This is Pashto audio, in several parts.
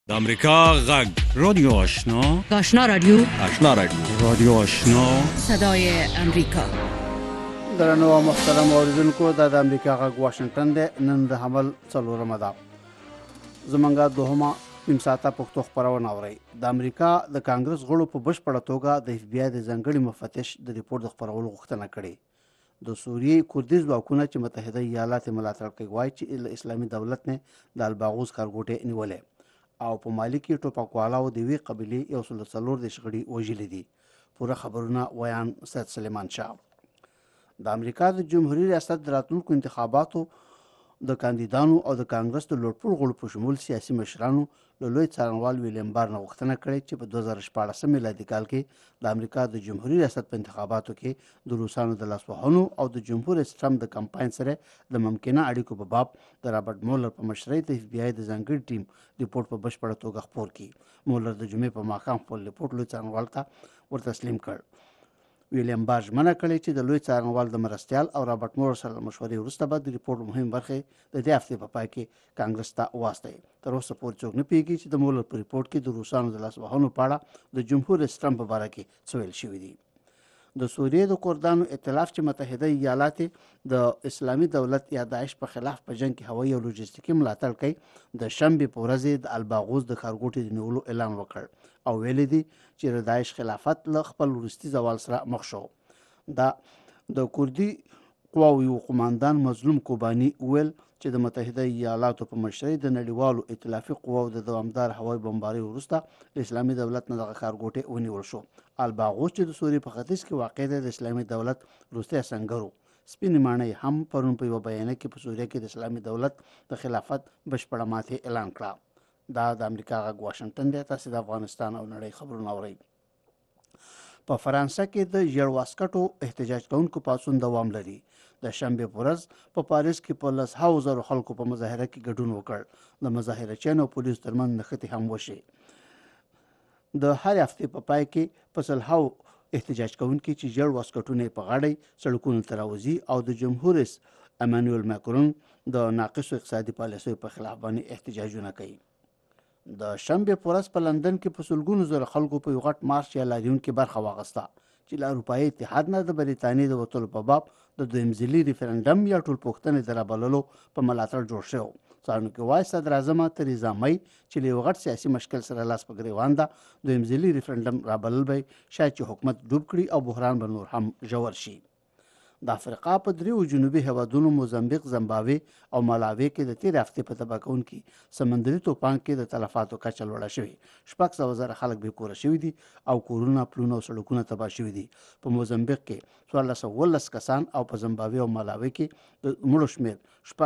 د امریکا غږ رادیو آشنا آشنا رادیو رادیو آشنا صدای امریکا. درنو محترم اوریدونکو د امریکا غږ واشنگټن دی. نن د حمل څلورمه ده. زمونږه دوهمه نیم ساعته پښتو خپرونه اورئ. د امریکا د کانګرس غړو په بشپړه توګه د اف بی آی د ځانګړي مفتش د ریپورت د خپرولو غوښتنه کړې. د سوریې کوردي ځواکونه چې متحده ایالات ملاتړ کوي وایي چې اسلامي دولت نه د الباغوز ښارګوټی نیولې او په مالي کې ټوپکوالاو د یوې قبیلې 140 غړي وژلي دي. پوره خبرونه ویان سید سلیمان شاه. د امریکا د جمهوریت ریاست د راتلونکو انتخاباتو د کاندیدانو او د کانګرس د لوړپوړو غړو په شمول سیاسي مشرانو له لوی څارنوال ویلیم بار نه غوښتنه کړې چې په 2014 میلادي کال کې د امریکا د جمهوریت ریاست په انتخاباتو کې د روسانو د لاسوهنو او د جمهور رئیس ټرمپ د کمپاین سره د ممکنه اړیکو په باب د رابرټ مولر په مشرۍ د اف بی آی د ځانګړي ټیم ریپورت په بشپړه توګه خپور کړي. مولر د جمعې په ماښام خپل ریپورت لوی څارنوال ته ورتسلیم کړ. ویلیم بار ژمنه کړې چې د لوی څارنوال د مرستیال او رابرټ مولر سره مشورې وروسته به د ریپورت مهم برخې د دې هفتې په پای کې کانګرس ته واستوي. تر اوسه پورې څوک نه پوهېږي چې د مولر په ریپورت کې د روسانو د لاسوهنو په اړه د جمهور رئیس ټرمپ په باره کې څه ویل شوي دي. د سوریې د کردانو ائتلاف چې متحده ایالات د اسلامي دولت یا داعش په خلاف په جنگ کې هوایي او لوجستیکي ملاتړ کوي د شنبې په ورځ د الباغوز د ښارګوټي د نیولو اعلان وکړ او ویلي دي چې د داعش خلافت له خپل وروستي زوال سره مخ شو. دا د کردي قواو یو قماندان مظلوم کوباني ویل چې د متحده ایالاتو په مشرۍ د نړیوالو ائتلافي قواو د دوامدار هوایي بمبارۍ وروسته د اسلامي دولت نه دغه ښارګوټی ونیول شو. الباغوز چې د سوریې په ختیځ کې واقع دی د اسلامي دولت وروستی سنګرو. سپینې ماڼۍ هم پرون په یوه بیانیه کې په سوریه کې د اسلامي دولت د خلافت بشپړه ماتې اعلان کړه. دا د امریکا غږ واشنګټن دی. تاسو د افغانستان او نړۍ خبرونه اورئ. په فرانسه کې د ژیړ واسکټو احتجاج کوونکو پاڅون دوام لري. د شنبې په ورځ په پاریس کې په 100,000 خلکو په مظاهره کې ګډون وکړ. د مظاهرچیانو او پولیسو ترمنځ نښتې هم وشي. د هر هفتې په پای کې په 100 احتجاج کوونکي چې ژیړ واسکټونه په غاړه سړکونو ته راوځي او د جمهور رئیس امانویل ماکرون د ناقصو اقتصادي پالیسیو په خلاف باندې احتجاجونه کوي. د شنبې په ورځ په لندن کې په سلګونو زره خلکو په یو غټ مارچ یا لاریون کې برخه واخیسته چې له اروپایي اتحاد نه د بریتانیې د وتلو په باب د دویم ځلي ریفرنډم یا ټولپوښتنې د رابللو په ملاتړ جوړ شوی. څارونکي وایي صدراعظمه تریزا مۍ چې له یو غټ سیاسي مشکل سره لاس په ګریوان ده دویم ځلي ریفرنډم رابلل به شاید چې حکومت ډوب کړي او بحران به نور هم ژور شي. د افریقا په 3 جنوبي هیوادونو موزمبیق، زمبابوې او مالاوي کې د تېرې هفتې په تباه کوونکي سمندري طوفان کې د تلفاتو کچه لوړه شوې. 600,000 خلک بې کوره شوي دي او کورونه، پلونه او سړکونه تباه شوي دي. په موزمبیق کې 1419 کسان او په زمبابوې او مالاوي کې د مړو شمېر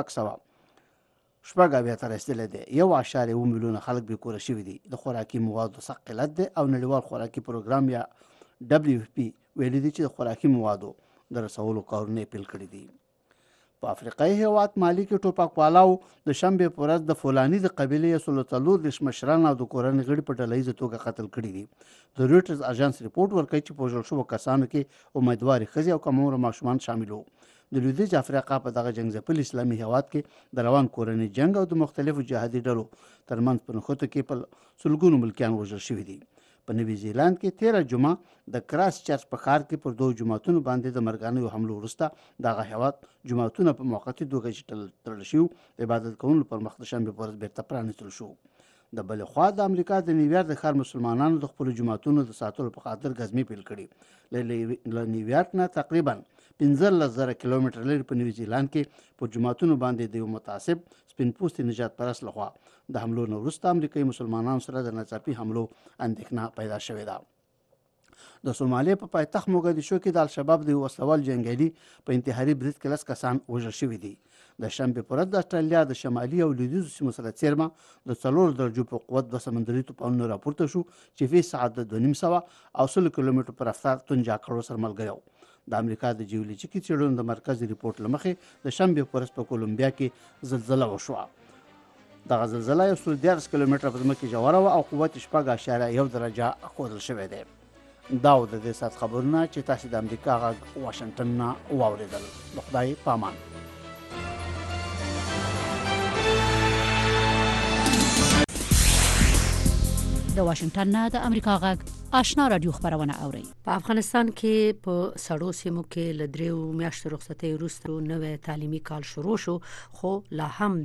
680 ته رسیدلی دی. 1.7 میلیونه خلک بې کوره شوي دي. د خوراکي موادو سخت قلت دی او نړیوال خوراکي پروګرام یا WFP ویلي دي چې د خوراکي موادو د رسولو کارونه پیل کړي دي. په افریقایي هیواد مالي کې ټوپکوالاو د شنبې په ورځ د فولاني د قبیلې 140 مشران او د کورنۍ غړي په ډله ییزه توګه قتل کړي دي. د رویټرز اژانس ریپورټ ورکوي چې په وژل شوو کسانو کې امیدوارې ښځې او کم عمره ماشومان شامل وو. د لویدیځ افریقا په دغه جنګ ځپلي اسلامي هیواد کې د روان کورنۍ جنګ او د مختلفو جهادي ډلو ترمنځ په نښتو کې په سلګونو ملکیان وژل شوي دي. په نوي زیلاند کې 13 جمعه د کراس چرچ په ښار کې پر 2 جوماتونو باندې د مرګانیو حملو وروسته دغه هیواد جوماتونه په موقتي توګه چې تړل شوي عبادت کوونکو پر مخ د شنبې په ورځ بیرته پرانیستل شو. د بلې خوا د امریکا د نیویارک د ښار مسلمانانو د خپلو جوماتونو د ساتلو په خاطر ګزمې پیل کړي. له نیویارک نه تقریبا 15,000 کیلومتر لرې په نیوزیلاند کې په جوماتونو باندې د یو متعصب سپین پوستي نجات پرست لخوا د حملو نه وروسته امریکایي مسلمانانو سره د ناڅاپي حملو اندېښنه پیدا شوې ده. د سومالیا په پایتخت موګدیشو کې د الشباب د یو وسلوال جنګیالي په انتحاري برید کې 10 کسان وژل شوي دي. د شنبې په ورځ د اسټرالیا د شمالي او لویدیځو سیمو سره څیرمه د 4 درجو په قوت 2 سمندري طوفانونه راپورته شو چې فی ساعت د 2.5 او 100 کیلومتر پر رفتار توند جاکړو سره ملګری و. د امریکا د جیولوجیکي څېړنو د مرکز ریپورټ له مخې د شنبې په ورځ په کولمبیا کې زلزله وشوه. دغه زلزله 113 کیلومتره په ځمکې ژوره وه او قوت 6.1 درجه ښودل شوی دی. دا و د دې ساعت خبرونه چې تاسو د امریکا غږ واشنګټن نه واورېدل. د خدای په امان. د واشنگټن نه د امریکا غږ آشنا رادیو خبرونه اوري. په افغانستان کې په سړو سیمو کې ل 3 میاشتو رخصتۍ وروسته نوې تعلیمي کال شروع شو، خو لا هم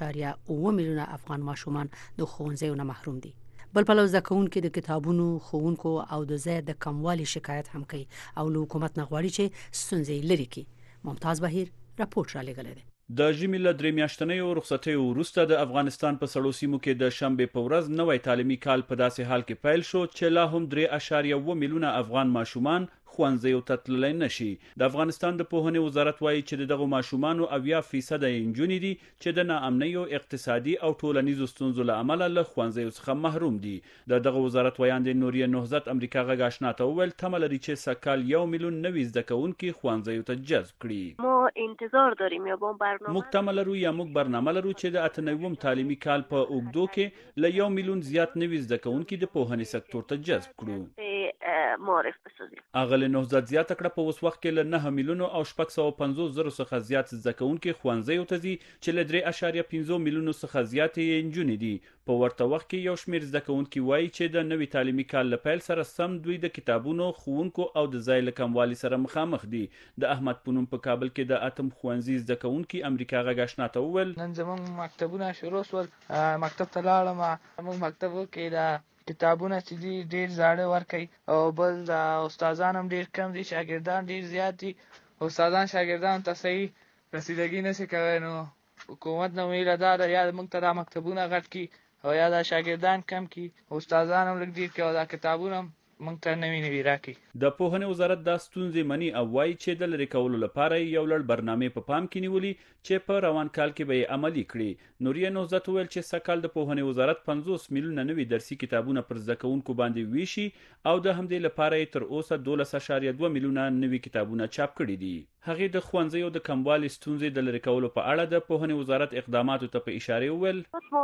3.9 میلیونه افغان ماشومان د ښوونځیو نه محروم دي. بل پلو زده کوونکي د کتابونو، ښوونکو او د ځای د کموالي شکایت هم کوي او له حکومت نه غواړي چې ستونزې لرې کړي. ممتاز بهیر راپورټ را لېږلی دی. د ژمي له 3 میاشتنیو رخصتیو وروسته د افغانستان په سړو سیمو کې د شنبې په ورځ نوی تعلیمي کال په داسې حال کې پیل شو چې لا هم 3.1 میلیونه افغان ماشومان ښوونځیو ته تللی نشي. د افغانستان د پوهنې وزارت وایي چې دغه ماشومانو 80% نجونې دي چې د ناامنۍ او اقتصادي او ټولنیزو ستونزو له امله له ښوونځیو څخه محروم دي. دغه وزارت ویاند نوریه نهضت امریکا غږ آشنا ته وویل تمه لري چې سږکال 1 میلیون نوي زده کوونکي ښوونځیو ته جذب کړي. ما انتظار داریم یا با برنامه موږ تمه لرو یا موږ برنامه لرو چې د 89 تعلیمي کال په اوږدو کې له 1 میلیون زیات نوي زده کوونکي د پوهنې سکتور ته جذب کړو. معرف بسازیم. اغلی نهضت زیاته کړه په اوس وخت کې له 9 میلیونو او 650 زره څخه زیات زده کوونکي ښوونځیو ته ځي چې له 3.5 میلیونو څخه زیات یې نجونې دي. په ورته وخت کې یو شمېر زده کوونکي وایي چې د نوي تعلیمي کال له پیل سره سم دوی د کتابونو، ښوونکو او د ځای له کموالي سره مخامخ دي. د احمد پونوم په کابل کې د اتم ښوونځي زده کوونکي امریکا غږ آشنا ته وویل نن زموږ مکتبونه شروع شول، مکتب ته لاړم. موږ مکتب کې د کتابونه چې دي ډېر زاړه ورکوي او بل د استادان هم ډېر کم دي، شاګردان ډېر زیات دي. استادان شاګردانو ته صحیح رسیدګي نشي کولی. نو حکومت نه ویله دا ده یا موږ ته دا مکتبونه غټ کړي او یا دا شاګردان کم کړي، استادان هم لږ ډېر کړي او دا کتابونه هم موږ ته نوي راکړي. د پوهنې وزارت دا ستونزې مني او وایي چې د لرې کولو لپاره یو لړ برنامې په پام کې نیولي چې په روان کال کې به یې عملي کړي. نوریه نهضت وویل چې سږکال د پوهنې وزارت 50 میلیونه نوي درسي کتابونه پر زده کوونکو باندې ویشي او د همدې لپاره یې تر اوسه 12.2 میلیونه نوي کتابونه چاپ کړي دي. هغې د ښوونځیو د کموالي ستونزې د لرې کولو په اړه د پوهنې وزارت اقداماتو ته په اشاره وویل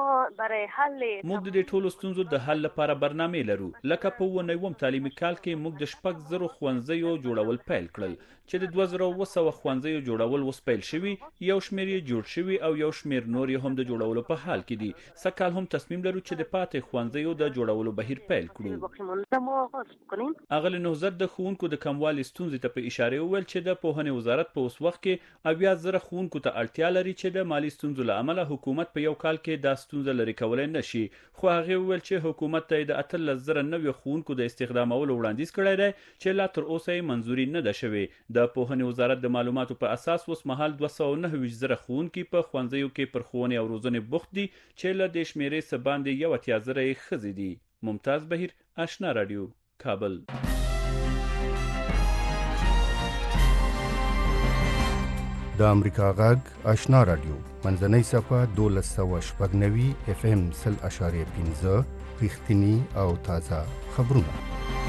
موږ د دې ټولو ستونزو د حل لپاره برنامې لرو. لکه په 9 تعلیمي کال کې موږ د 6,000 ښوونځیو جوړول پیل کړل چې د 2200 ښوونځیو جوړول اوس پیل شوي، یو شمېر یې جوړ شوي او یو شمېر نور یې هم د جوړولو په حال کې دي. سږکال هم تصمیم لرو چې د پاتې ښوونځیو د جوړولو بهیر پیل کړو. اغلی نهضت د ښوونکو د کموالي ستونزې ته په اشاره وویل چې د پوهنې وزارت په اوس وخت کې 80,000 ښوونکو ته اړتیا لري چې د مالي ستونزو له امله حکومت په یو کال کې دا ستونزه لرې کولی نشي. خو هغې وویل چې حکومت ته د 18,000 نوي ښوونکو د استخدامولو وړاندیز کړی دی چې لا تر اوسه یې منظوري نه ده شوې. د پوهنې وزارت د معلوماتو په اساس اوس مهال 229,000 ښوونکي په ښوونځیو کې پر ښوونې او روزنې بوخت دي چې له دې شمېرې څخه باندې 80,000 یې ښځې دي. ممتاز بهیر، آشنا رادیو، کابل. د امریکا غږ آشنا رادیو منځنۍ صفحه 1290 FM 0.5 رښتینی او تازه خبرونه.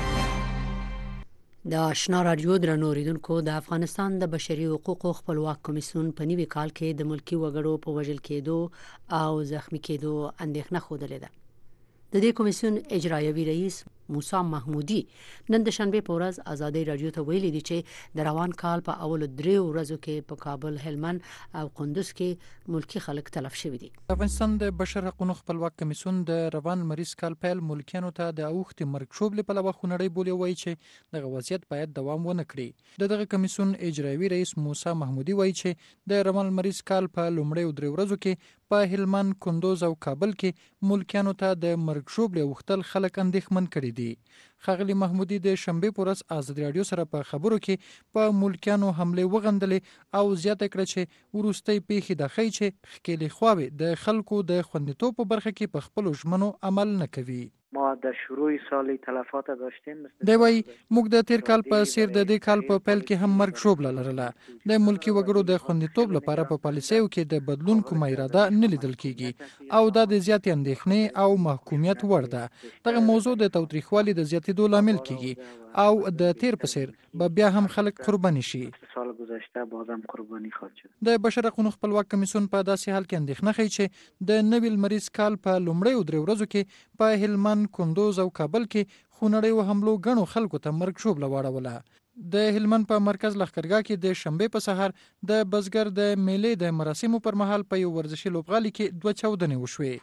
د آشنا رادیو درنو اوریدونکو، د افغانستان د بشري حقوقو خپلواک کمیسیون په نوي کال کې د ملکی وګړو په وژل کېدو او زخمی کېدو اندېښنه ښودلې ده. د دې کمیسیون اجرایوي رئیس موسی محمودي نن د شنبه په ورځ ازادي رادیو ته ویلي دي چې د روان کال په اول 3 ورځو کې په کابل، هلمند او کندوز کې ملکی خلک تلف شوي دي. افغانستان د بشر حقوقو خپلواک کمیسیون د روان مریض کال پیل ملکیانو ته د اوښتې مرګ شوبلې په لور خونړی بولی وایي چې دغه وضعیت باید دوام ونه کړي. دغه کمیسیون اجرایوي رئیس موسی محمودي وایي چې د روان مریض کال په لومړیو 3 ورځو کې په هلمند، کندوز او کابل کې ملکیانو ته د مرګ شوبلې وختل خلک اندېښمن کړي دي. ښاغلي محمودي د شنبه په ورځ ازادي رادیو سره په خبرو کې په ملکیانو حمله وغندلې او زیاته کړه چې وروستۍ پیښې د ښیي چې ښکېلې خواوې د خلکو د خوندیتوب په برخه کې په خپلو ژمنو عمل نه کوي. ما در شروع سال تلفات داشتیم. دی وایي موږ د تیر کال په څیر د دې کال په پیل کې هم مرګ شوبله لرله. د ملکی وګړو د خوندیتوب لپاره په پالیسیو کې د بدلون کومه اراده نه لیدل کیږي او دا د زیاتې اندېښنې او محکومیت وړ ده. دغه موضوع د تاوتریخوالي د زیاتېدو لامل کیږي او د تیر په څیر به بیا هم خلک قرباني شي. سال گذشته بازم قربانی خواهد شد. د بشر حقوقو خپلواک کمیسیون په داسې حال کې اندېښنه ښیي چې د نوي لمریز کال په لومړیو 3 ورځو کې په هلمند، کندوز او کابل کې خونړیو حملو غنو خلکو ته مرګ شوبله واړوله. د هلمند په مرکز لښکرګاه کې د شنبه په سحر د بزګر د میلې د مراسمو پر مهال په یو ورزشي لوبغالي کې 2 چاودنې وشوې.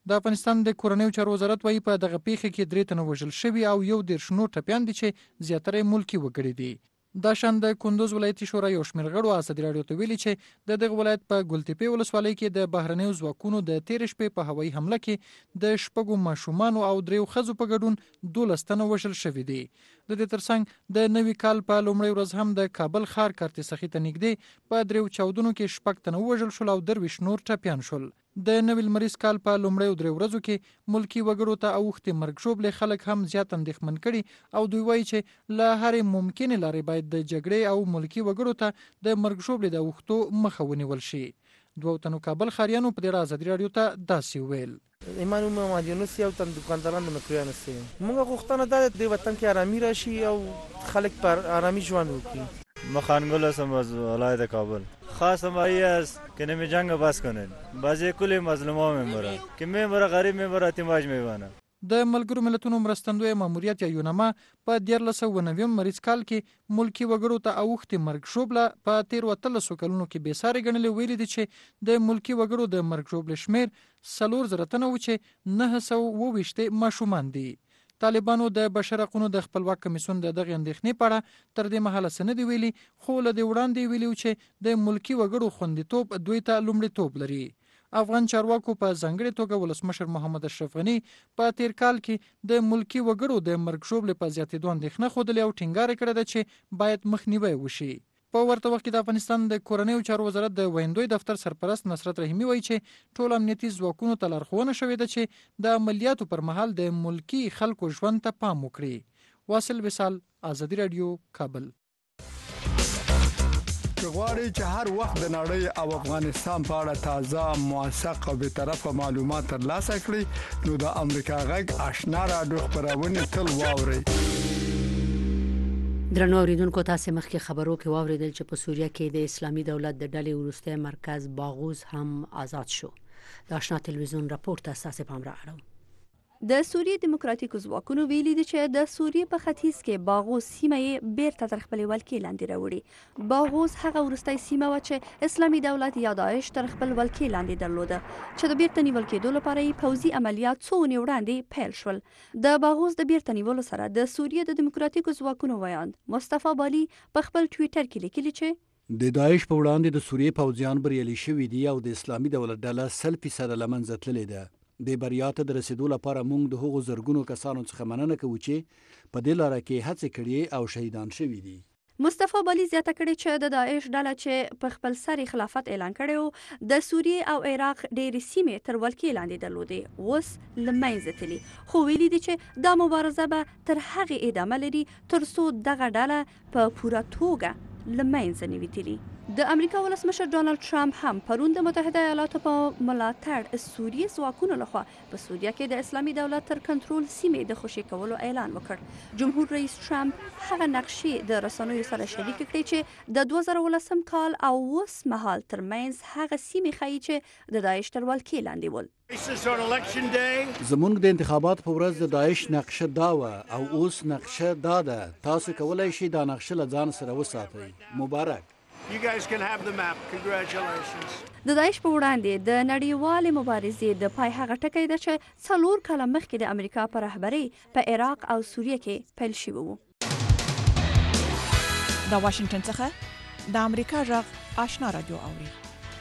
د افغانستان د کورنیو چارو وزارت وايي په دغه پیښه کې 3 تنه وژل شوي او 11 نور ټپیان دي چې زیاتره ملکی وګړي دي. دا شان د کندوز ولایتي شورا یو شمېر غړو ازادي راډیو ته ویلي چې د دغه ولایت په ګلتپې ولسوالۍ کې د بهرنیو ځواکونو د تېرې شپې په هوایي حمله کې د 6 ماشومانو او 3 ښځو په ګډون 12 تنه وژل شوي دي. د دې ترڅنګ د نوي کال په لومړۍ ورځ هم د کابل ښار کارتسخي ته نږدې په 3 چاودنو کې 6 تنه وژل شول او 23 نور ټپیان شول. د نوي لمریز کال په لومړۍ 3 ورځو کې ملکی وګړو ته اوښتې مرګ ژوبلې خلک هم زیات اندېښمن کړي او دوی وایي چې له هرې ممکنې لارې باید د جګړې او ملکی وګړو ته د مرګ ژوبلې د اوښتو مخه ونیول شي. 2 تنو کابل ښاریانو په دې ازادي راډیو ته داسې ویل. ایمان محمد یونس یو تن دکانداران د مکرویانو سي موږ غوښتنه ده د وطن کې آرامي راشي او خلک پر آرامي ژوند وکړي. مخانگل هستم از ولایت کابل. خواستم آیی است که نمی جنگ بس کنن. بعضی کلی مظلوما میمرن که میمره غریب میمره اتیماج میبانه. د ملګرو ملتونو مرستندوی ماموریت یا یونما په 1490 مریض کال کې ملکی وګړو ته اوښتې مرګ ژوبله په 13 کلونو کې بې ساري ګڼلې ویلي دي چې د ملکی وګړو د مرګ ژوبلې شمیر 4,000 تنه و چې 920 ماشومان دي. طالبانو د بشر حقوقو د خپلواک کمیسیون د دغه اندېښنې په اړه تر دې مهاله څه نه دي ویلي، خو له دې وړاندې ویلي چې د ملکی وګړو خوندیتوب دوی ته لومړیتوب لري. افغان چارواکو په ځانګړې توګه ولسمشر محمد اشرف غنی په تیر کال کې د ملکی وګړو د مرګ ژوبلې په زیاتېدو اندېښنه ښودلې او ټینګار کړی ده چې باید مخنیوی وشي. په ورته وخت کې د افغانستان د کورنیو چارو وزارت د ویندوی دفتر سرپرست نصرت رحیمي وایي چې ټول امنیتي ځواکونو ته لارښوونه شوې ده چې د عملیاتو پر مهال د ملکی خلکو ژوند ته پام وکړي. واصل وصال، ازادي راډیو، کابل. که غواړئ چې هر وخت د نړۍ او افغانستان په اړه تازه، موثق او بیطرفه معلومات ترلاسه کړئ نو د امریکا غږ آشنا راډیو خپرونه تل واورئ. درنو اوریدونکو، تاسو مخکې خبرو کې واوریدل چې په سوریه کې د اسلامي دولت د ډلې وروستی مرکز باغوز هم آزاد شو. د آشنا تلویزیون راپور ته تاسو پام را اړوم. د سوریې دیموکراتیکو ځواکونو ویلي دي چې د سوریې په ختیځ کې باغوز سیمه یې بیرته تر خپلې ولکې لاندې راوړي. باغوز هغه وروستۍ سیمه وه چې اسلامي دولت یا داعش تر خپل ولکې لاندې درلوده چې د بیرته نیول کېدو لپاره یې پوځي عملیات څو اونۍ وړاندې پیل شول. د باغوز د بیرته نیولو سره د سوریې د دیموکراتیکو ځواکونو ویاند مصطفی بالي په خپل ټویټر کې لیکلي چې د داعش په وړاندې د سوریې پوځیان بریالي شوي دي او د اسلامي دولت ډله 100% له منځه تللې ده. د بریا ته د رسیدو لپاره موږ د هغو زرګونو کسانو څخه مننه کوو چې په دې لاره کې هڅې کړې او شهیدان شوي دي. مصطفی بالي زیاته کړې چې د داعش ډله چې په خپل سر خلافت اعلان کړی و د سوریې او عراق ډېرې سیمې تر ولکې لاندې درلودې، اوس له منځه تللي، خو ویلي دي چې دا مبارزه به تر هغې ادامه لري تر څو دغه ډله په پوره توګه له منځه نه وي تللي. د امریکا ولسمشر ډانلډ ټرمپ هم پرون د متحده ایالاتو په ملاتړ سوریې ځواکونو لخوا په سوریه کې د اسلامي دولت تر کنټرول سیمې د خوشي کولو اعلان وکړ. جمهور رئیس ټرمپ هغه نقشې د رسنیو سره شریک کړې چې د 2018 کال او اوس مهال ترمنځ هغه سیمې ښیي چې د داعش تر ولکې لاندې ول. زمونږ د انتخابات په ورځ د داعش نقشه دا وه او اوس نقشه دا ده. تاسو کولی شئ دا نقشه له ځان سره وساتئ. مبارک. You guys can have the map. Congratulations. د داعش په وړاندې د نړیوالې مبارزې د پای هغه ټکی ده چې 4 کاله مخکې د امریکا په رهبرۍ په عراق او سوریه کې پیل شوی و. د واشنگټن څخه د امریکا غږ آشنا رادیو اوري.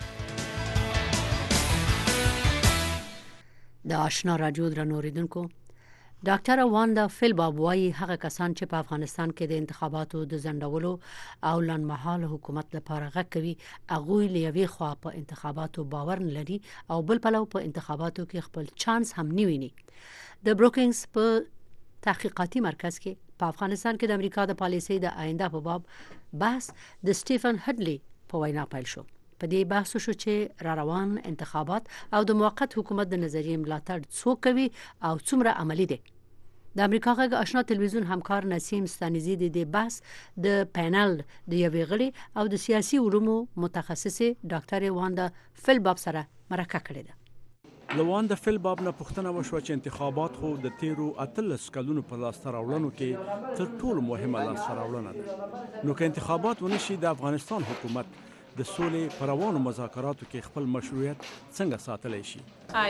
د آشنا رادیو درنو اوریدونکو، ډاکټر واندا فیلباب وايي هغه کسان چې په افغانستان کې د انتخاباتو د ځنډولو او لنډمهاله حکومت لپاره غږ کوي، هغوی له یوې خوا په انتخاباتو باور نه لري او بل پلو په انتخاباتو کې خپل چانس هم نه ویني. د بروکینګز په تحقیقاتي مرکز کې په افغانستان کې د امریکا د پالیسۍ د آینده په باب بحث د سټیفن هډلي په وینا پیل شو. په دې بحث شو چې را روان انتخابات او د موقت حکومت د نظریې ملاتړ څوک کوي او څومره عملی دي. د امریکا غږ آشنا تلویزیون همکار نسیم ستانیزی د دې بحث د پینل د یوې غړي او د سیاسي علومو متخصصه ډاکټر واندا فیلباب سره مرکه کړې ده. لواندا فیلباب نه پوښتنه وشوه چې انتخابات خو د تیرو 18 کلونو په لاسته راوړنو کې تر ټولو مهمه لاسته راوړنه ده. نو که انتخابات ونشي د افغانستان حکومت د سولې په روانو مذاکراتو کې خپل مشروعیت څنګه ساتلی شي.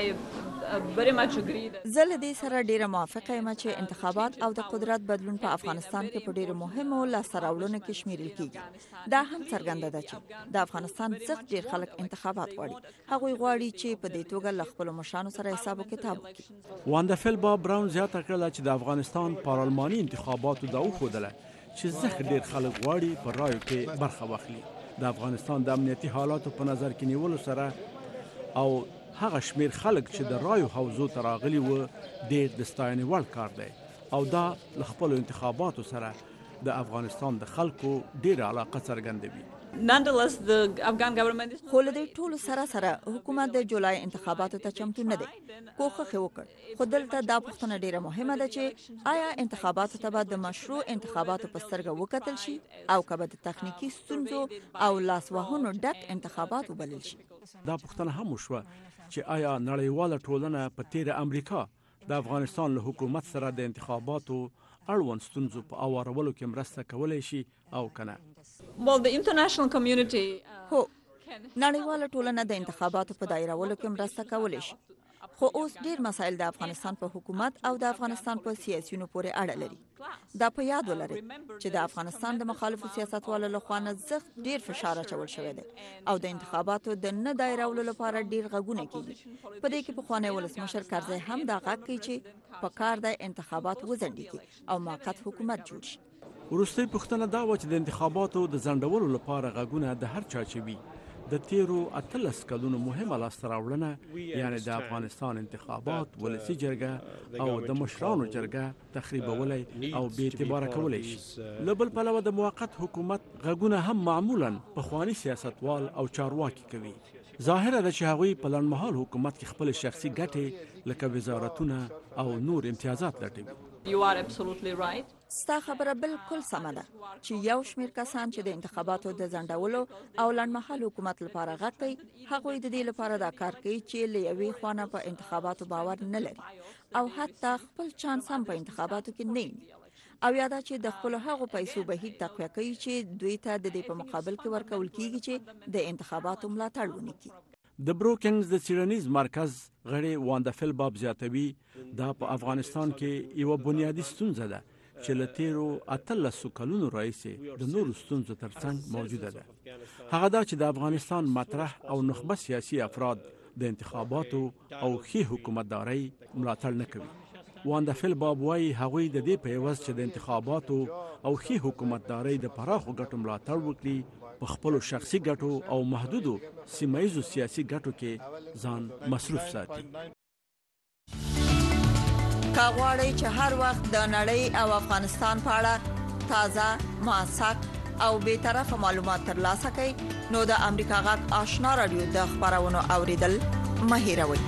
زه له دې سره ډیره موافقه یم چې انتخابات او د قدرت بدلون په افغانستان کې په ډیرو مهمو لاسته راوړنو کې شمیرل کیږي. دا هم څرګنده ده چې د افغانستان څخه ډیر خلک انتخابات غواړي. هغوی غواړي چې په دې توګه له خپلو مشرانو سره حساب و کتاب وکړي. واندا فیل باب براون زیاته کړله چې د افغانستان پارلماني انتخاباتو دا وښودله چې زخ ډیر خلک غواړي په رایو کې برخه واخلي. د افغانستان د امنیتي حالاتو په نظر کې نیولو سره او هغه شمیر خلک چې د رایو حوزو ته راغلي و ډیر د ستاینې وړ کار دی او دا له خپلو انتخاباتو سره د افغانستان د خلکو ډیره علاقه څرګندوي. خو له دې ټولو سره حکومت د جولای انتخاباتو ته چمتو نه دی. کوښښ وکړ خو دلته دا پوښتنه ډیره مهمه ده چې آیا انتخاباتو ته به د مشروع انتخاباتو په سترګه وکتل شي او که به د تخنیکي ستونزو او لاسوهنو ډک انتخابات وبلل شي. دا پوښتنه هم وشوه چې آیا نړیواله ټولنه په تیره امریکا د افغانستان له حکومت سره د انتخاباتو اړوند ستونزو په اوارولو کې مرسته کولی شي او کنه. هو نړیواله ټولنه د انتخاباتو په دایرولو کې مرسته کولی شي. خو اوس ډیر مسایل د افغانستان په حکومت او د افغانستان په سیاسيونو پورې اړه لري. دا په یاد ولرئ چې د افغانستان د مخالفو سیاستوالو لخوا نه ډیر فشار اچول شوی دی او د انتخاباتو د نه دایرولو لپاره ډیر غږونه کیږي. په دې کې پخوانی ولسمشر کرزی هم دا غږ کوي چې په کار د انتخابات وځنډیږي او موقت حکومت جوړ شي. وروستۍ پوښتنه دا و چې د انتخاباتو د ځنډولو لپاره غږونه د هر چا چې وي د تیرو 18 کلونو مهمه لاسته راوړنه یعنی د افغانستان انتخابات ولسي جرګه او د مشرانو جرګه تخریبولای او بې اعتباره کولی شي. له بل پلوه د موقت حکومت غږونه هم معمولا پخوانی سیاستوال او چارواکي کوي. ظاهره ده چې هغوی په لنډمهال حکومت کې خپل شخصي ګټې لکه وزارتونه او نور امتیازات لټوي. ستا خبره بالکل سمه ده چې یو شمیر کسان چې د انتخاباتو د ځنډولو او لنډمهال حکومت لپاره غږ کوي هغوی د دې لپاره دا کار کوي چې له یوې خوا نه په انتخاباتو باور نه لري او حتی خپل چانس هم په انتخاباتو کې نه ویني او یاده چې د خپل هغو پیسو بهیر تقویه کوي چې دوی ته د دې په مقابل کې ورکول کیږي چې د انتخاباتو ملاتړ ونکړي. د بروکینګز د څیړنیز مرکز غړي واندا فیل باب زیاتوي دا په افغانستان کې یو بنیادی ستونزه ده چې له تیرو 18 کلونو راهیسې د نورو ستونزو ترڅنګ موجوده ده. هغه دا چې د افغانستان مطرح او نخبه سیاسي افراد د انتخاباتو او ښې حکومتدارۍ ملاتړ نه کوي. واندا فیل باب وايي هغوی د دې په عوض چې د انتخاباتو او ښې حکومتدارۍ د پراخو ګټو ملاتړ وکړي په خپلو شخصي ګټو او محدودو سیمه ییزو سیاسي ګټو کې ځان مصروف ساتي. که غواړئ چې هر وخت د نړۍ او افغانستان په اړه تازه، موثق او بی‌طرفه معلومات ترلاسه کړئ نو د امریکا غږ آشنا رادیو د خبرونو اوریدل مه هېروئ.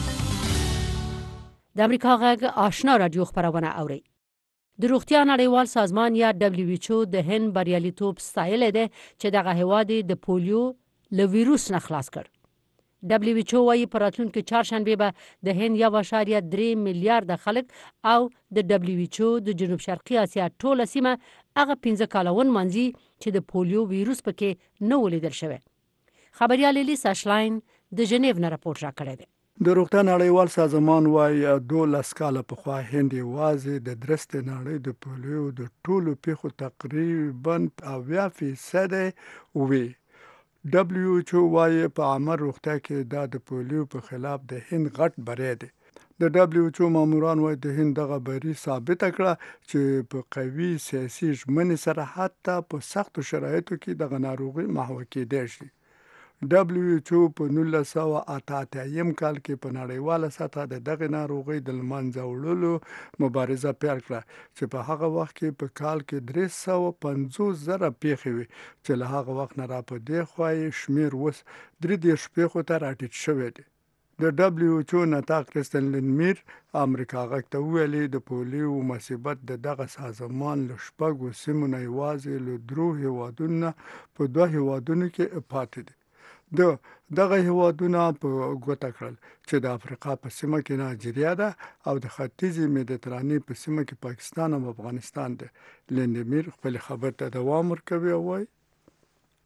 د امریکا غږ آشنا رادیو خبرونه اورئ. د روغتیا نړیوال سازمان یا WHO د هند بریالیتوب ستایلی دی چې دغه هیواد د پولیو له ویروس نه خلاص کړ. WHO وايي په راتلونکي چهارشنبه به د هند 1.3 میلیارډ خلک او د WHO د جنوب شرقي اسیا ټوله سیمه هغه 15 کالون منځي چې د پولیو ویروس پکې نه ولیدل شوی. خبريال لیسا شلاین د ژنیو نه راپور راکړی دی. د روغتیا نړیوال سازمان وايي 12 کاله پخوا هند یوازې د درسته نړۍ د پولیو د ټولو پیښو تقریبا 80% وي. WHO وايي په عامه روغتیا کې دا د پولیو په خلاف د هند غټ بری دی. د WHO ماموران وايي د هند دغه بری ثابت کړه چې په قوي سیاسي ژمنې سره حتی په سختو شرایطو کې دغه ناروغي محو کېدای شي. WHO په 1988 کال کې په نړیواله سطح د دغه ناروغي د منځه وړلو مبارزه پیل کړه چې په هغه وخت کې په کال کې 350,000 پیښې وي چې له هغه وخت نه را په دې خوا شمیر وس 30 پیښو ته راټیټ شوی دی. د WHO نتا کرستن لنمیر امریکا غږ ته ویلي د پولیو مصیبت دغه سازمان له شپږو سیمو نه یوازې له 3 هیوادونو په 2 هیوادونو کې پاتې دي. دغه هیوادونه په ګوته کړل چې د افریقا په سیمه کې نایجیریا ده او د ختیځې مدیترانې په سیمه کې پاکستان او افغانستان ده. لندمیر خپل خبر ته دوام ورکوي او وايي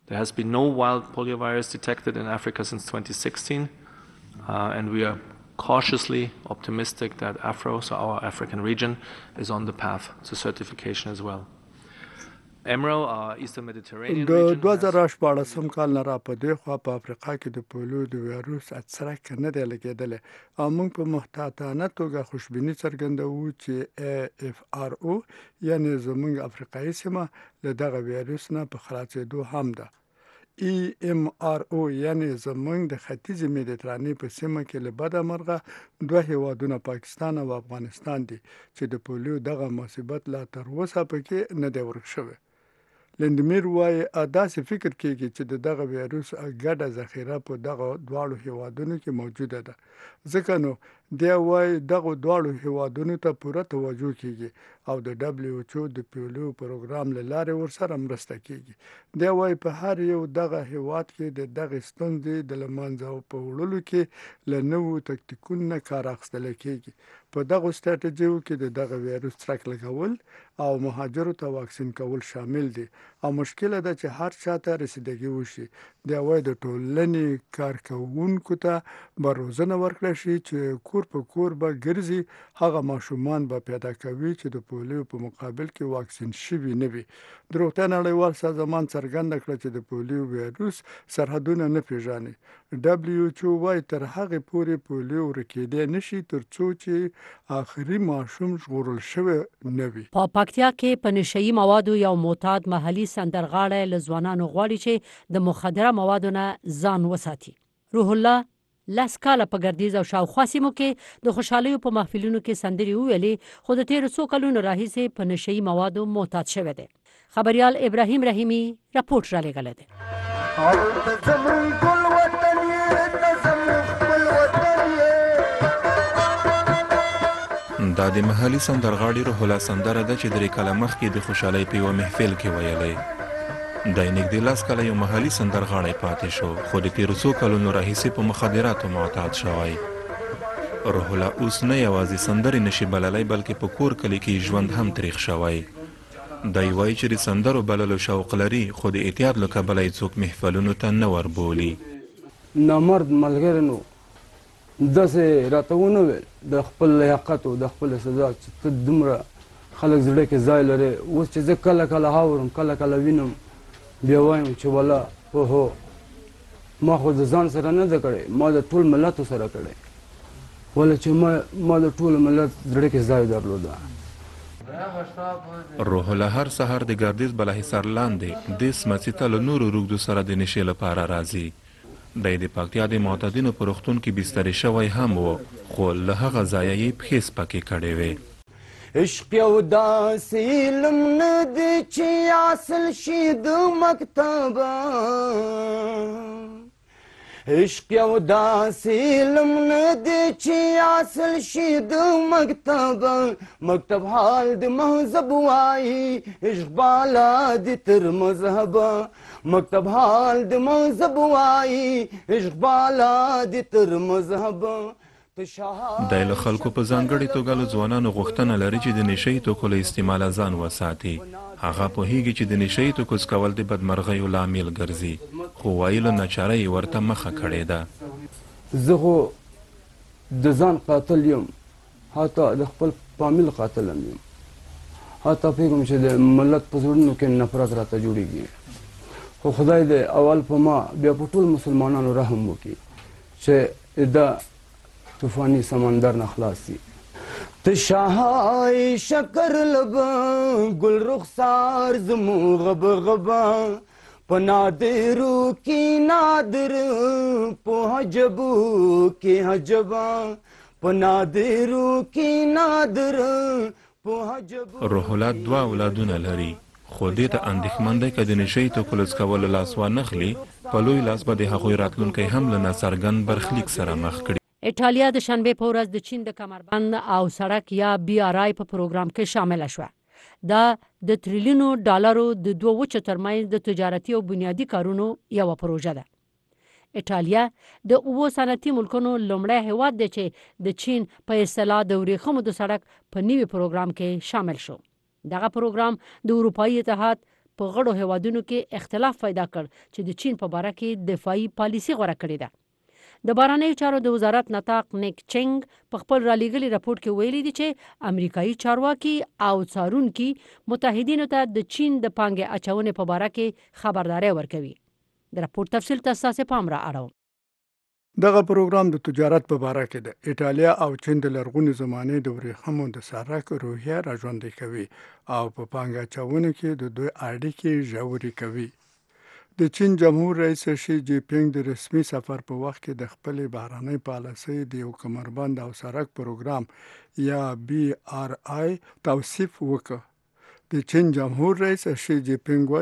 There has been no wild poliovirus detected in Africa since 2016, and we are cautiously optimistic that AFRO, so our African region, is on the path to certification as well. EMRO, our Eastern Mediterranean region, 2014 کال نه را په دې خوا په افریقا کې د پولیو د ویروس اثر نه دی لګېدلی او موږ په محتاطانه توګه خوشبیني څرګندوو چې AFRO یعنی زموږ افریقایي سیمه له دغه ویروس نه په خلاصېدو هم ده. EMRO یعنی زموږ د ختیځې مدیترانې په سیمه کې له بده مرغه دوه هیوادونه پاکستان او افغانستان دي چې د پولیو دغه مصیبت لا تر اوسه پکې نه دی ورک شوی. لندمیر وایي داسې فکر کېږي چې دغه ویروس ګډه ذخیره په دغه دواړو هیوادونو کې موجوده ده. ځکه نو دی وایي دغه دواړو هیوادونو ته پوره توجه کېږي او د WHO د پولیو پروګرام له لارې ورسره مرسته کېږي. دی وایي په هر یو دغه هیواد کې د دغه ستونزې د له منځه په وړلو کې له نوو تکتیکونو نه کار اخیستل کېږي. په دغه ستراتیژیو کې د دغه ویروس څرک لګول او مهاجرو ته واکسین کول شامل دي او مشکل ده چې هر چا ته رسیدګي وشي. دی وایي د ټولنې کارکوونکو ته به روزنه ورکړل شي چې کور په کور به ګرځي، هغه ماشومان به پیدا کوي چې د پولیو په مقابل کې واکسین شوي نه وي. د روغتیا نړیوال سازمان څرګنده کړه چې د پولیو ویروس سرحدونه نه پیژني. WHO وایي تر هغې پورې پولیو ورکېدی نشي تر څو چې آخري ماشوم ژغورل شوی نه وي. په پکتیا کې په نشهیي موادو یو معتاد محلي سندرغاړی له ځوانانو غواړي چې د مخدره موادو نه ځان وساتي. روح الله لس کاله په ګردیز او شاوخوا سیمو کې د خوشحالیو په محفلونو کې سندرې وویلې، خو د تېرو څو کلونو راهیسې په نشهیي موادو معتاد شوی دی. خبریال ابراهیم رحیمي راپورټ را لېږلی دی. دا د محلي سندرغاړي روح الله سندره ده چې درې کاله مخکې د خوشحالۍ په یوه محفل کې ویلی. دی نږدې 10 کاله یو محلي سندرغاړی پاتې شو، خو د تېرو څو کلونو راهیسې په مخدراتو معتاد شوی. روح الله اوس نه یوازې سندرې نشي بللی بلکې په کور کلي کې ژوند هم تریخ شوی. دی وایي چې د سندرو بللو شوق لري، خو د احتیاط له کبله یې څوک محفلونو ته نه وربولي. نامرد ملګری نو داسې راته ونه ویل د خپل لیاقت او د خپل سزا چې ته دومره خلک زړه کې ځای لرې. اوس چې زه کله کله هاورم کله کله وینم بیا وایم چې والله اوهو ما خو د ځان سره نه ده کړی، ما د ټول ملتو سره کړی، ولې چې ما د ټول ملت زړه کې ځای درلوده. روح الله هر سهار د ګردیز بالاحصار لاندې د سمڅې ته له نورو روږدو سره د نشې لپاره راځي. دی د پکتیا د معتادینو په روغتون کې بسترې شوی هم و، خو له هغه ځایه یې پښې سپکې کړې وې. عشق یو داسې علم نه دی چې حاصل شي د مکتبه، عشق یو داسې علم نه دی چې حاصل شي د مکتبه، مکتب حال د مهذب وایي عشق بالا دی تر مذهبه، مکتب حال د مهذب وایي عشق بالا دی تر مذهبه. دی له خلکو په ځانګړې توګه له ځوانانو غوښتنه لري چې د نشهیي توکو له استعماله ځان وساتي. هغه پوهیږي چې د نشهیي توکو څکول د بدمرغیو لامل ګرځي، خو وایي له ناچارۍ یې ورته مخه کړې ده. زه خو د ځان قاتل یم، حتی د خپل فامیل قاتل هم یم، حتی پوهېږم چې د ملت په زړونو کې نفرت راته جوړېږي. خو خدای دې اول په ما بیا په ټول مسلمانانو رحم وکړي چې دا طوفانی سمندر نه خلاصي. تشاهای شکر لبا گل رخسار زمو غب غبا پنادرو کی نادر پو حجبو کی حجبا پنادرو کی نادر پو حجبو. روح الله 2 اولادونه لري، خو دې ته اندېښمن دی که د نشهیي توکو له څکولو لاس وانخلي، په لوی لاس به د هغوی راتلونکی هم له ناڅرګند برخلیک سره مخ کړي. ایټالیا د شنبې په ورځ د چین د کمربند او سړک یا BRI په پروګرام کې شامل شوه. دا د تریلیونو ډالرو د دوه وچو ترمنځ د تجارتي او بنیادي کارونو یوه پروژه ده. ایټالیا د 7 صنعتي ملکونو لومړی هیواد دی چې د چین په اصطلاح د ورېښمو د سړک په نوي پروګرام کې شامل شو. دغه پروګرام د اروپایي اتحاد په غړو هیوادونو کې اختلاف پیدا کړ چې د چین په باره کې دفاعي پالیسي غوره کړې ده. د بهرنیو چارو د وزارت نطاق نیک چنګ په خپل رالیږلي راپور کې ویلي دي چې امریکایي چارواکي او څارونکي متحدینو ته د چین د پانګې اچونې په باره کې خبرداري ورکوي. د راپور تفصیل تاسو پام را اړوم. دغه پروګرام د تجارت په باره کې د ایټالیا او چین د لرغونې زمانې د ورېښمو د سرک روحیه راژوندۍ کوي او په پانګه اچونې کې د دوی اړیکې ژورې کوي. د چین جمهور رئیس شي جی پینګ د رسمي سفر په وخت کې د خپلې بهرنۍ پالیسۍ د یو کمربند او سرک پروګرام یا BRI توصیف وکړ. د چین جمهور رئیس شي جی پینګ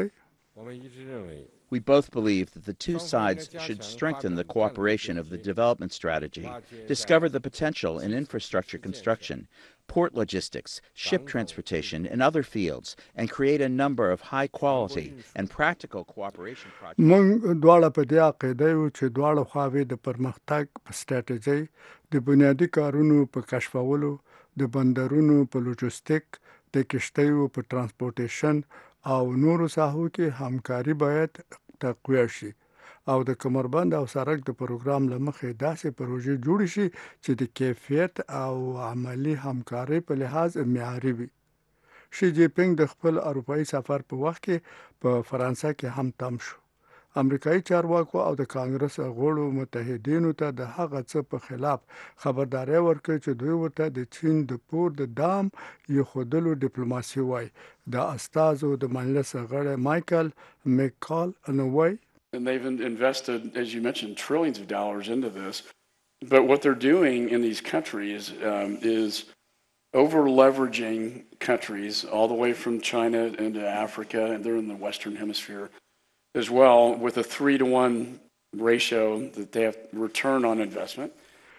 وایي We both believe that the two sides should strengthen the cooperation of the development strategy, discover the potential in infrastructure construction, port logistics, ship transportation, and other fields, and create a number of high-quality and practical cooperation projects. موږ دواړه په دې عقیده یو چې دواړه خواوې د پرمختګ په ستراتیژي، د بنیادي کارونو په کشفولو، د بندرونو په لوجستیک، د کشتیو په ترانسپورټیشن او نورو ساحو کې همکاري باید تقویه شي او د کمربند او سرک د پروګرام له مخې داسې پروژې جوړې شي چې د کیفیت او عملی همکارۍ په لحاظ معیاري وي. شي جی پینګ د خپل اروپایي سفر په وخت کې په فرانسه کې هم تم شو. امریکایي چارواکو او د کانګرس غړو متحدینو ته د هغه څه په خلاف خبرداري ورکړه چې دوی ورته د چین د پور د دام یخودلو ډیپلوماسي وایي. د استازو د مجلس غړی مایکل میکال انوي And they've invested, as you mentioned, trillions of dollars into this. But what they're doing in these countries is over-leveraging countries all the way from China into Africa, and they're in the Western Hemisphere as well, with a 3-to-1 ratio that they have return on investment.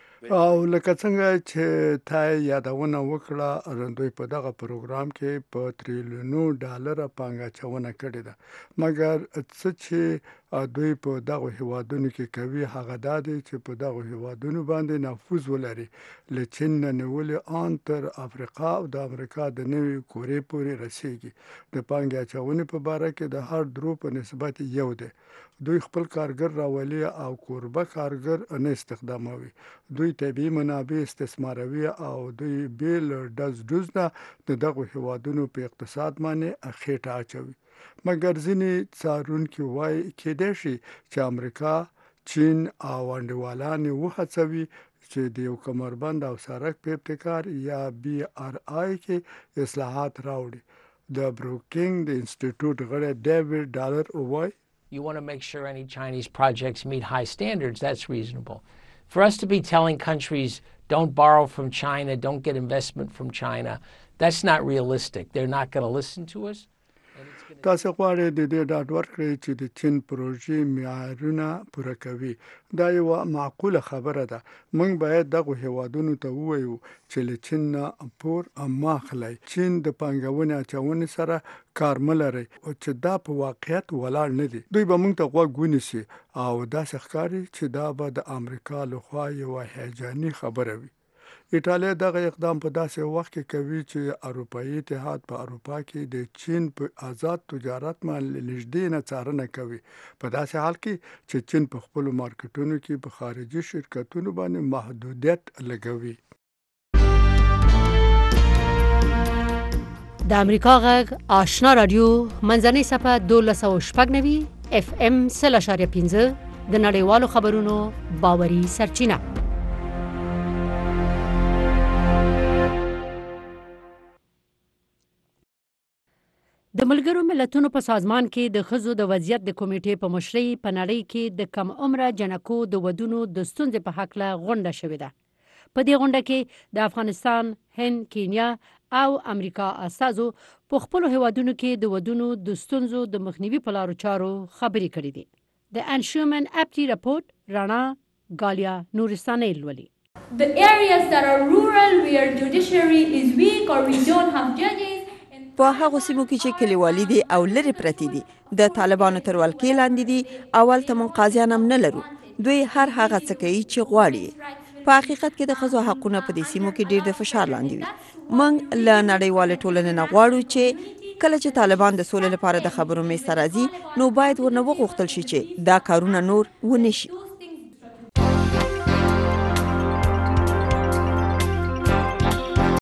او لکه څنګه چې تا یادونه وکړه دوی په دغه پروګرام کې په تریلیونو ډالر پانګه اچونه کړې ده. مګر څه چې دوی په دغه هیوادونو کې کوي هغه دا دی چې په دغه هیوادونو باندې نفوذ ولري. له چین نه نیولې ان تر افریقا او د امریکا د نوې کورې پورې رسیږي. د پانګه اچونې په باره کې د هر درو په نسبت یو دی. دوی خپل کارګر راولي او کوربه کارګر نه استخداموي. دوی طبیعي منابع استثماروي او دوی بیل ډز نه د دغه هیوادونو په اقتصاد باندې خېټه اچوي. مګر ځینې څارونکي وایي کېدای شي چې امریکا، چین او انډیوالان وهڅوي چې د یو کمربند او سرک په ابتکار یا BRI کې اصلاحات راوړي. د بروکینګ د انسټیټیوټ غړی ډیوډ ډالر وایي You want to make sure any Chinese projects meet high standards. That's reasonable. For us to be telling countries don't borrow from China, don't get investment from China, that's not realistic. They're not going to listen to us. تاسو غواړئ د دې ډاډ ورکړئ چې د چین پروژې معیارونه پوره کوي. دا یو معقوله خبره ده. موږ باید دغه هیوادونو ته ووایو چې له چین نه پور مه اخلئ. چین د پانګونې اچونې سره کار مه لرئ او چې دا په واقعیت ولاړ نه دي. دوی به موږ ته غوږ ونیسي او داسې ښکاري چې دا به د امریکا لخوا یوه هیجاني خبره وي. ایټالیا دغه اقدام په داسې وخت کې کوي چې اروپایي اتحاد په اروپا کې د چین په آزاد تجارت باندې نږدې نه څارنه کوي. په داسې حال کې چې چین په خپلو مارکیټونو کې په خارجي شرکتونو باندې محدودیت لګوي. د امریکا غږ آشنا رادیو منځنۍ صفحه 1290 FM 0.5 د نړیوالو خبرونو باوري سرچینه. د ملګرو ملتونو په سازمان کې د ښځو د وضعیت د کمیټې په مشرۍ په نړۍ کې د کم عمره جنکو د ودونو د ستونزې په هکله غونډه شوې ده. په دې غونډه کې د افغانستان، هند، کینیا او امریکا استازو په خپلو هیوادونو کې د ودونو د ستونزو د مخنیوي په لارو چارو خبرې کړې دي. د انشومن اپټي راپورټ رانا ګالیا نورستاني لولي. The areas that are rural where judiciary is weak or we don't have judges په هغو سیمو کې چې کلیوالي دي او لرې پرتې دي د طالبانو تر ولکې لاندې دي اول ته مونږ قاضیان هم نه لرو. دوی هر هغه څه کوي چې غواړي. په حقیقت کې د ښځو حقونه په دې سیمو کې ډېر د فشار لاندې وي. موږ له نړیوالې ټولنې نه غواړو چې کله چې طالبان د سولې لپاره د خبرو میز ته راځي نو باید ورنه وغوښتل شي چې دا کارونه نور ونه شي.